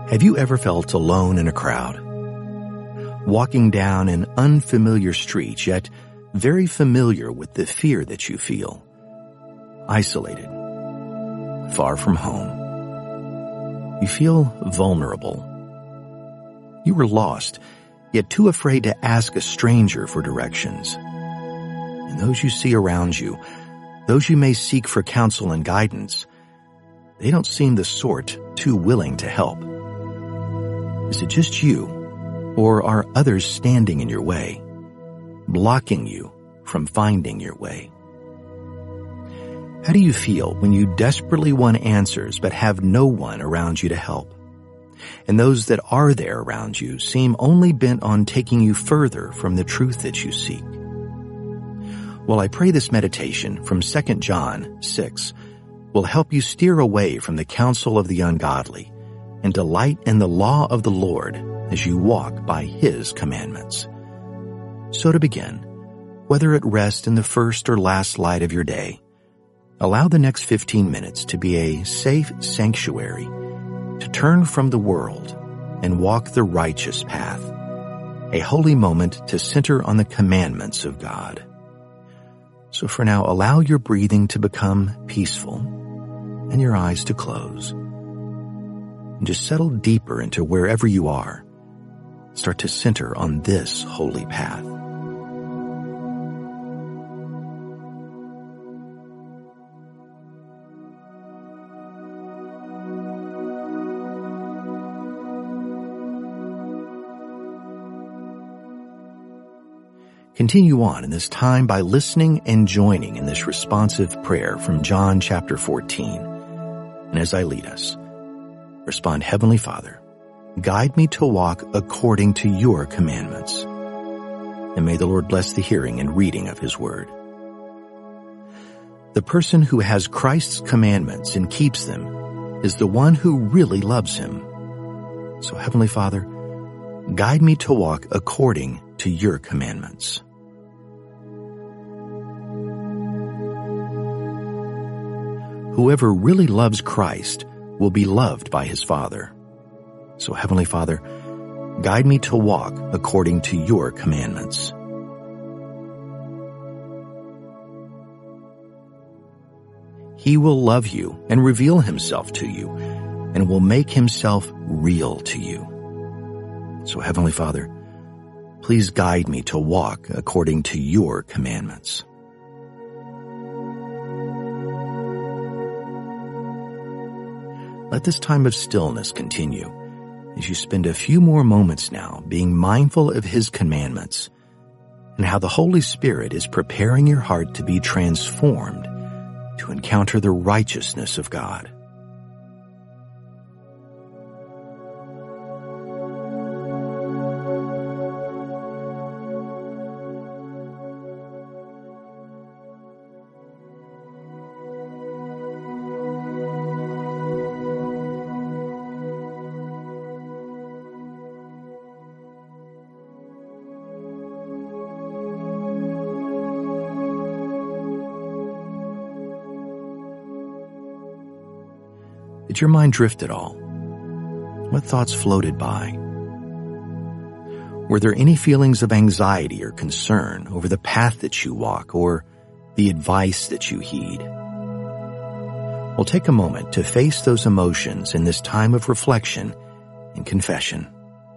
Have you ever felt alone in a crowd? Walking down an unfamiliar street, yet very familiar with the fear that you feel. Isolated. Far from home. You feel vulnerable. You were lost, yet too afraid to ask a stranger for directions. And those you see around you, those you may seek for counsel and guidance, they don't seem the sort too willing to help. Is it just you, or are others standing in your way, blocking you from finding your way? How do you feel when you desperately want answers but have no one around you to help? And those that are there around you seem only bent on taking you further from the truth that you seek. Well, I pray this meditation from 2 John 6 will help you steer away from the counsel of the ungodly and delight in the law of the Lord as you walk by His commandments. So to begin, whether at rest in the first or last light of your day, allow the next 15 minutes to be a safe sanctuary to turn from the world and walk the righteous path, a holy moment to center on the commandments of God. So for now, allow your breathing to become peaceful and your eyes to close. And just settle deeper into wherever you are. Start to center on this holy path. Continue on in this time by listening and joining in this responsive prayer from John chapter 14. And as I lead us, respond, Heavenly Father, guide me to walk according to your commandments. And may the Lord bless the hearing and reading of His word. The person who has Christ's commandments and keeps them is the one who really loves Him. So, Heavenly Father, guide me to walk according to your commandments. Whoever really loves Christ will be loved by His Father. So, Heavenly Father, guide me to walk according to your commandments. He will love you and reveal Himself to you and will make Himself real to you. So, Heavenly Father, please guide me to walk according to your commandments. Let this time of stillness continue as you spend a few more moments now being mindful of His commandments and how the Holy Spirit is preparing your heart to be transformed to encounter the righteousness of God. Did your mind drift at all? What thoughts floated by? Were there any feelings of anxiety or concern over the path that you walk or the advice that you heed? Well, take a moment to face those emotions in this time of reflection and confession.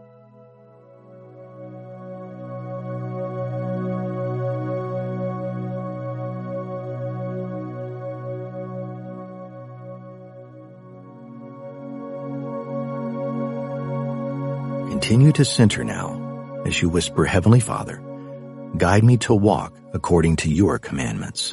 Continue to center now as you whisper, Heavenly Father, guide me to walk according to your commandments.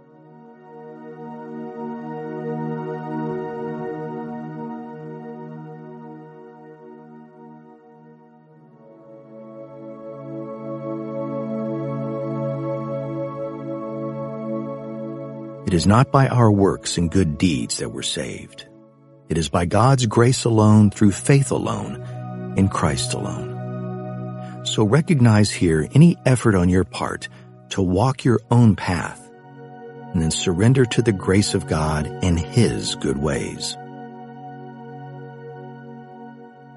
It is not by our works and good deeds that we're saved. It is by God's grace alone, through faith alone, in Christ alone. So recognize here any effort on your part to walk your own path, and then surrender to the grace of God and His good ways.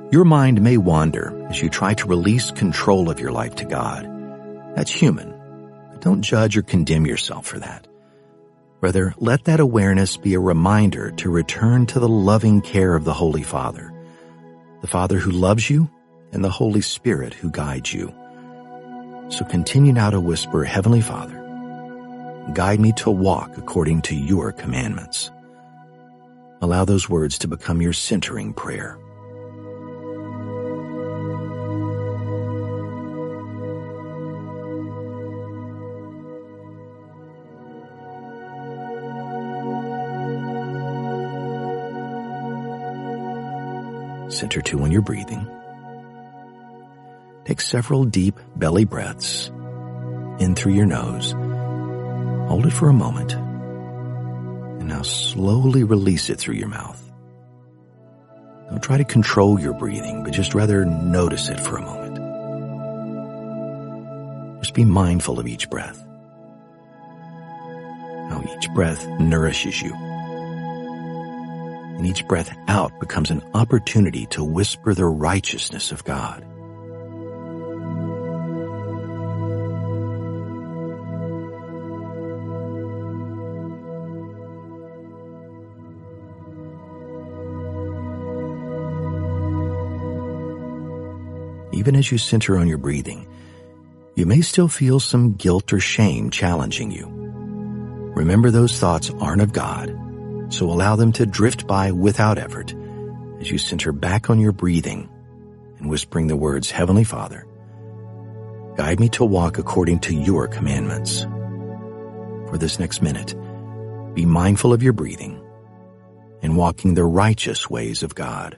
Your mind may wander as you try to release control of your life to God. That's human, but don't judge or condemn yourself for that. Rather, let that awareness be a reminder to return to the loving care of the Holy Father, the Father who loves you and the Holy Spirit who guides you. So continue now to whisper, Heavenly Father, guide me to walk according to your commandments. Allow those words to become your centering prayer. Center too on your breathing. Take several deep belly breaths in through your nose. Hold it for a moment. And now slowly release it through your mouth. Don't try to control your breathing, but just rather notice it for a moment. Just be mindful of each breath. How each breath nourishes you. And each breath out becomes an opportunity to whisper the righteousness of God. Even as you center on your breathing, you may still feel some guilt or shame challenging you. Remember, those thoughts aren't of God, so allow them to drift by without effort as you center back on your breathing and whispering the words, Heavenly Father, guide me to walk according to your commandments. For this next minute, be mindful of your breathing and walking the righteous ways of God.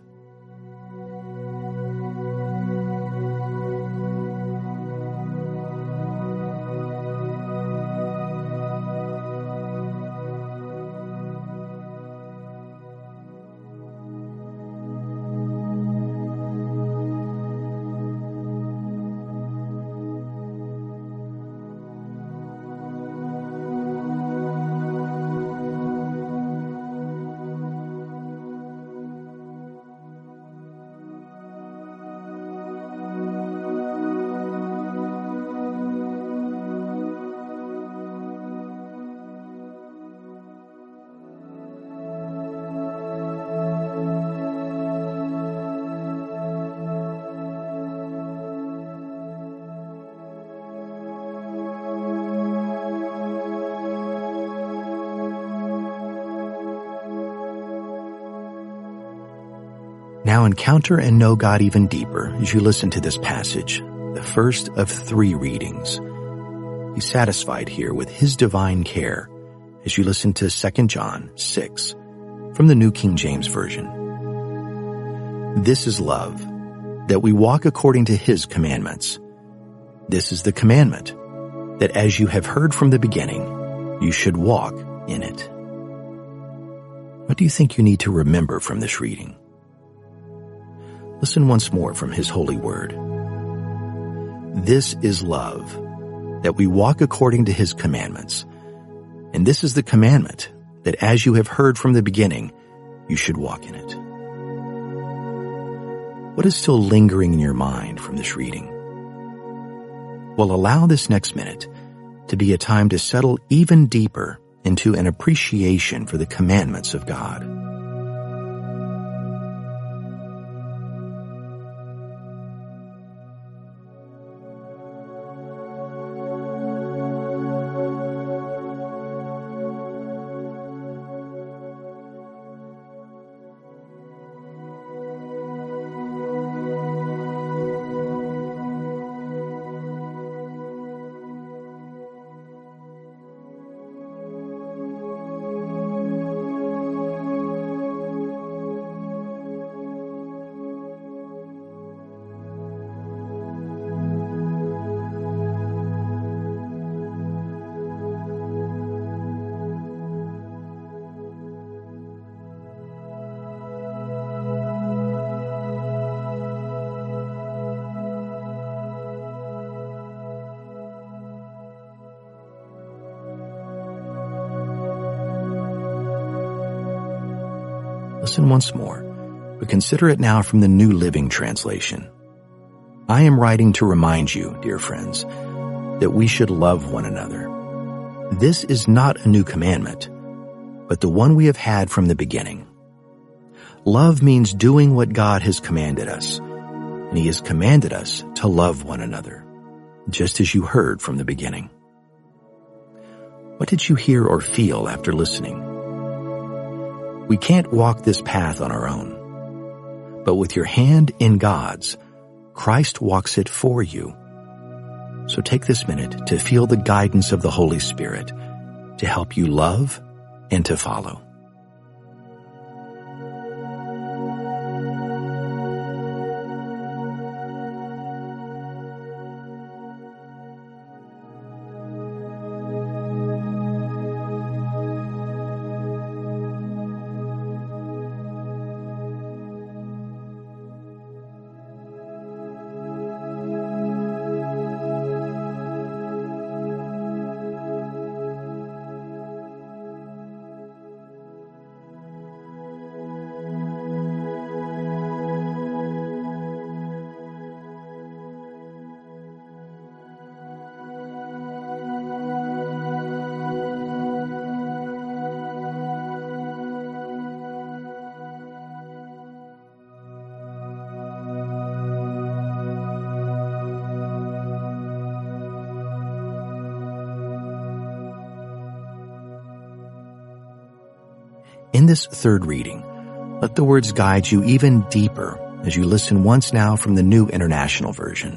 Now encounter and know God even deeper as you listen to this passage, the first of 3 readings. Be satisfied here with His divine care as you listen to 2 John 6 from the New King James Version. This is love, that we walk according to His commandments. This is the commandment, that as you have heard from the beginning, you should walk in it. What do you think you need to remember from this reading? Listen once more from His holy word. This is love, that we walk according to His commandments. And this is the commandment, that as you have heard from the beginning, you should walk in it. What is still lingering in your mind from this reading? Well, allow this next minute to be a time to settle even deeper into an appreciation for the commandments of God. Listen once more but consider it now from the New Living Translation. I am writing to remind you, dear friends, that we should love one another. This is not a new commandment, but the one we have had from the beginning. Love means doing what God has commanded us, and He has commanded us to love one another, just as you heard from the beginning. What did you hear or feel after listening? We can't walk this path on our own, but with your hand in God's, Christ walks it for you. So take this minute to feel the guidance of the Holy Spirit to help you love and to follow. In this third reading, let the words guide you even deeper as you listen once now from the New International Version.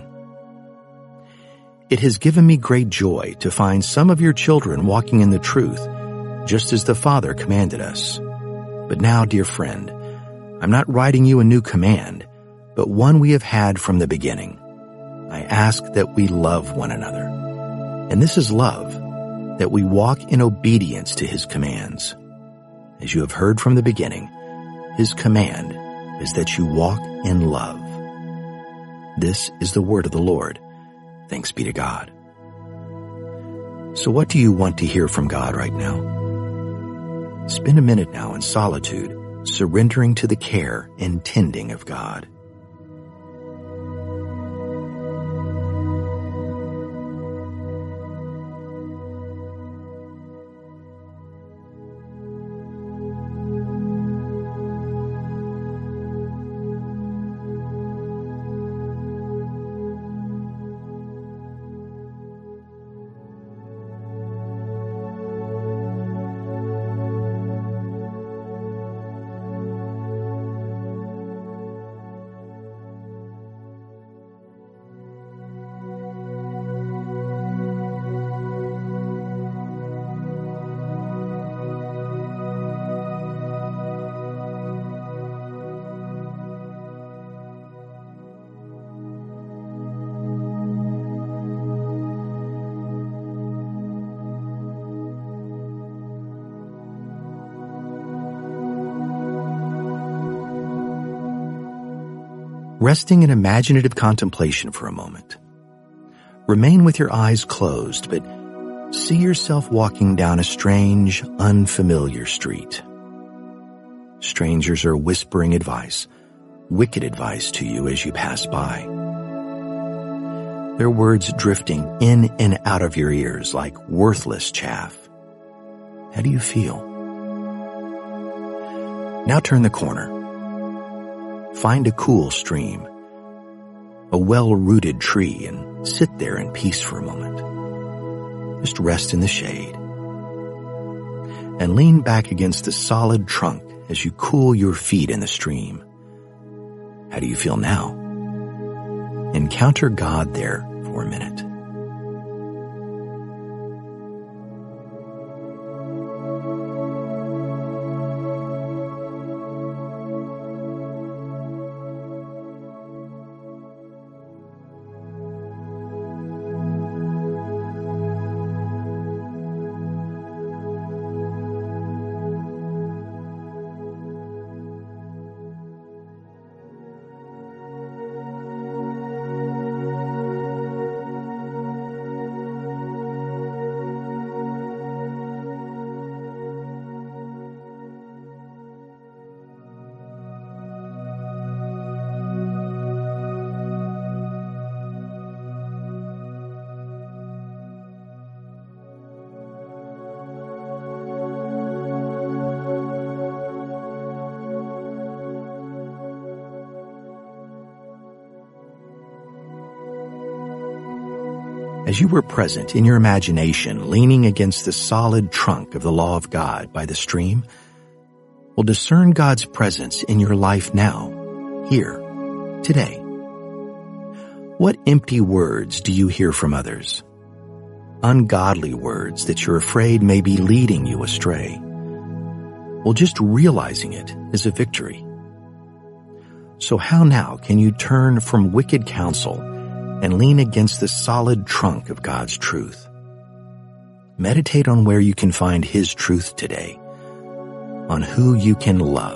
It has given me great joy to find some of your children walking in the truth, just as the Father commanded us. But now, dear friend, I'm not writing you a new command, but one we have had from the beginning. I ask that we love one another. And this is love, that we walk in obedience to His commands. As you have heard from the beginning, His command is that you walk in love. This is the word of the Lord. Thanks be to God. So what do you want to hear from God right now? Spend a minute now in solitude, surrendering to the care and tending of God. Resting in imaginative contemplation for a moment. Remain with your eyes closed, but see yourself walking down a strange, unfamiliar street. Strangers are whispering advice, wicked advice to you as you pass by. Their words drifting in and out of your ears like worthless chaff. How do you feel? Now turn the corner. Find a cool stream, a well-rooted tree, and sit there in peace for a moment. Just rest in the shade. And lean back against the solid trunk as you cool your feet in the stream. How do you feel now? Encounter God there for a minute. As you were present in your imagination, leaning against the solid trunk of the law of God by the stream, will discern God's presence in your life now, here, today. What empty words do you hear from others? Ungodly words that you're afraid may be leading you astray. Well, just realizing it is a victory. So how now can you turn from wicked counsel and lean against the solid trunk of God's truth? Meditate on where you can find His truth today, on who you can love.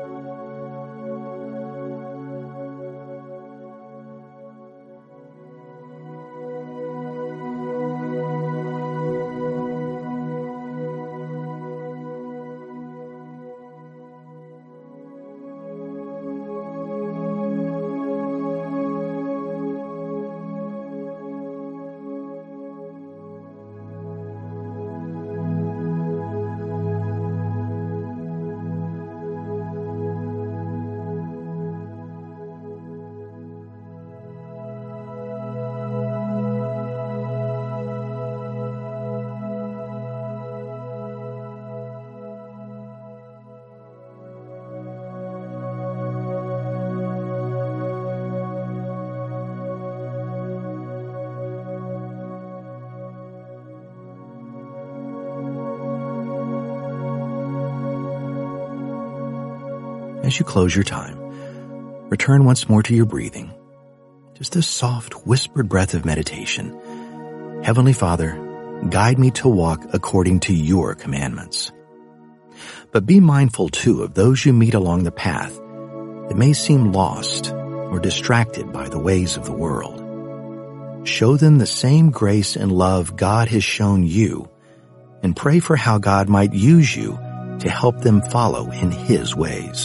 As you close your time, return once more to your breathing. Just a soft, whispered breath of meditation. Heavenly Father, guide me to walk according to your commandments. But be mindful, too, of those you meet along the path that may seem lost or distracted by the ways of the world. Show them the same grace and love God has shown you, and pray for how God might use you to help them follow in His ways.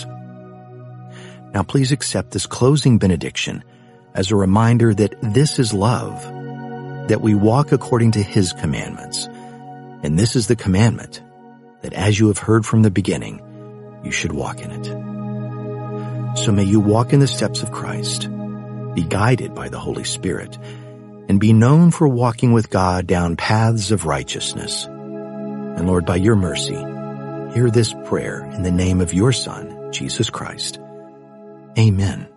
Now please accept this closing benediction as a reminder that this is love, that we walk according to His commandments. And this is the commandment, that as you have heard from the beginning, you should walk in it. So may you walk in the steps of Christ, be guided by the Holy Spirit, and be known for walking with God down paths of righteousness. And Lord, by your mercy, hear this prayer in the name of your Son, Jesus Christ. Amen.